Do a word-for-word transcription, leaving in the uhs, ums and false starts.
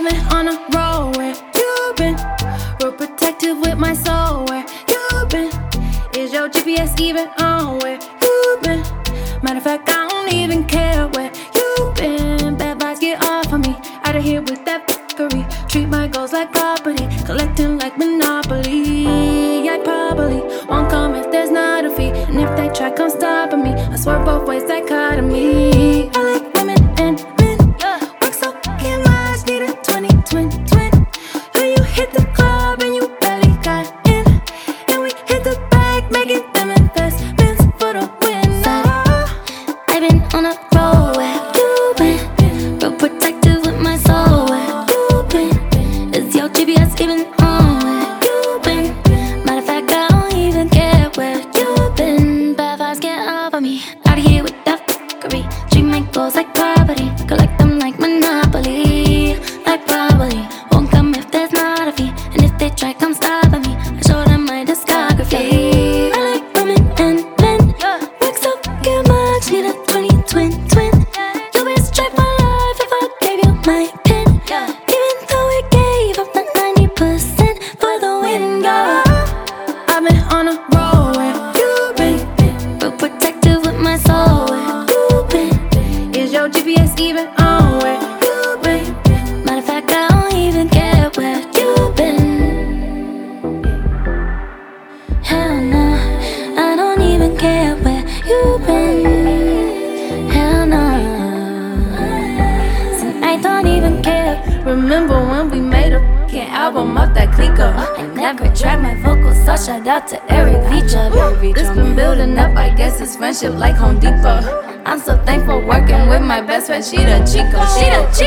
been on a roll where you've been, real protective with my soul where you've been. Is your G P S even on where you've been? Matter of fact, I don't even care where you've been. Bad vibes get off of me, out of here with that fuckery. Treat my goals like property, collecting like Monopoly. I probably won't come if there's not a fee, and if they try, come stopping me. I swear both ways, dichotomy. I like women and men, work so fucking much, need a twenty, twenty, twenty. When you hit the club and you barely got in, and we hit the bag, making them investments for the win. I've been on a roll where you've been, real protective with my soul where you've been. Is your G P S even on where you've been? Matter of fact, I don't even care where you've been. Bad vibes get off of me, out of here with that fuckery. Treat my goals like property, collect them like Monopoly. Like probably won't come if there's not a fee, and if they try, come stopping me. I show them my discography. I like women and men, work so fucking much, need a twenty, twin, twin. You be straight for life if I gave you my pin, even though we gave up the ninety percent for the win, girl. I've been on a roll where you've been, real protective with my soul where you've been. Is your G P S even on where you've been? Matter of fact, I don't even care where you've been. Hell no, I don't even care where you've been. Hell no, so I don't even care. Remember when we made a fucking album off that clicker? I never tried my vocals, so shout out to Eric Vicha. This been building up, I guess it's friendship like Home Depot. I'm so thankful working with my best friend, she the Chico, she the